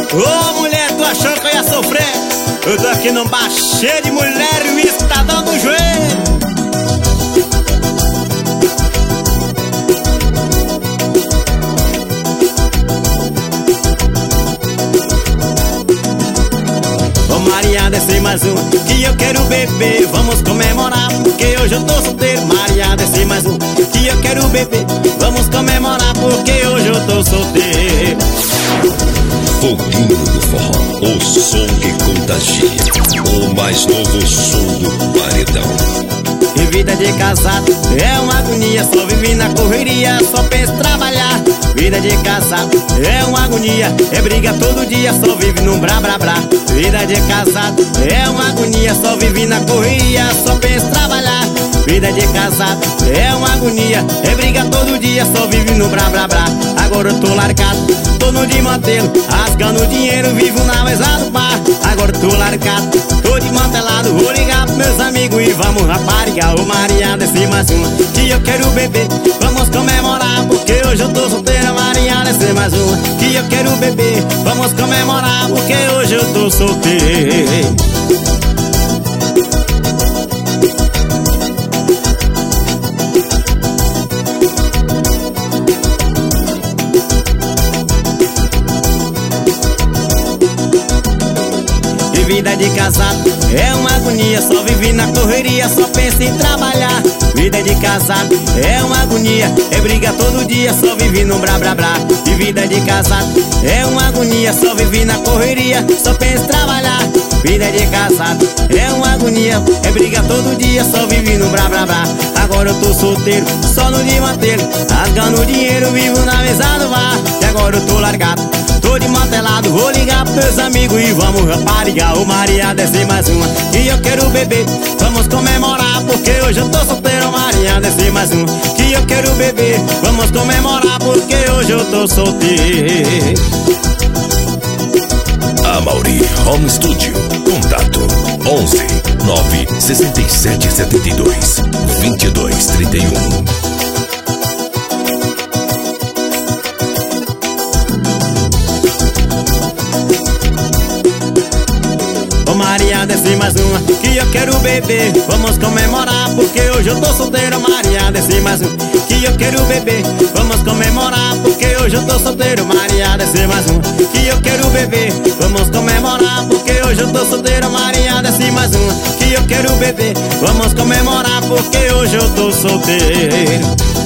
Ô mulher, tu achou que eu ia sofrer? Eu tô aqui num bar cheio de mulher e o uísque tá dando um joelho. Ô Maria, desce mais um, que eu quero beber. Vamos comemorar, porque hoje eu tô solteiro. Maria, desce mais um, que eu quero beber. Vamos comemorar, porque hoje eu tô solteiro. Foguinho do forró, o som que contagia, o mais novo som do paredão. E vida de casado é uma agonia, só vive na correria, só pensa em trabalhar. Vida de casado é uma agonia, é briga todo dia, só vive no brá brá brá. Vida de casado é uma agonia, só vive na correria, só pensa em trabalhar. Vida de casado é uma agonia, é briga todo dia, só vive no brá brá brá. Agora eu tô largado, tô no de mantelo, rasgando dinheiro, vivo na mesa do bar. Agora eu tô largado, tô desmantelado, vou ligar pros meus amigos e vamos raparigar. Ô Maria, desce mais uma, que eu quero beber. Vamos comemorar, porque hoje eu tô solteira. Maria, desce mais uma, que eu quero beber. Vamos comemorar, porque hoje eu tô solteiro. Vida de casado é uma agonia, só vive na correria, só pensa em trabalhar. Vida de casado é uma agonia, é briga todo dia, só vive no brá brá brá. E vida de casado é uma agonia, só vive na correria, só pensa em trabalhar. Vida de casado é uma agonia, é briga todo dia, só vive no brá brá brá. Agora eu tô solteiro, só no de manter, rasgando dinheiro, vivo na mesa do bar. E agora eu tô largado, tô desmantelado, vou ligar pros meus amigos e vamos raparigar. Ô Maria, desce mais uma, que eu quero beber. Vamos comemorar, porque hoje eu tô solteiro. Maria, desce mais uma, que eu quero beber. Vamos comemorar, porque hoje eu tô solteiro. Amaury Home Studio. Contato 11 9 67 72 22 31. Ô Maria, desce mais uma, que eu quero beber. Vamos comemorar, porque hoje eu tô solteiro. Maria, desce mais um, que eu quero beber. Vamos comemorar, porque hoje eu tô solteiro. Maria, desce mais um, que eu quero beber. Vamos comemorar, porque hoje eu tô solteiro. Maria, desce mais uma, que eu quero beber. Vamos comemorar, porque hoje eu tô solteiro.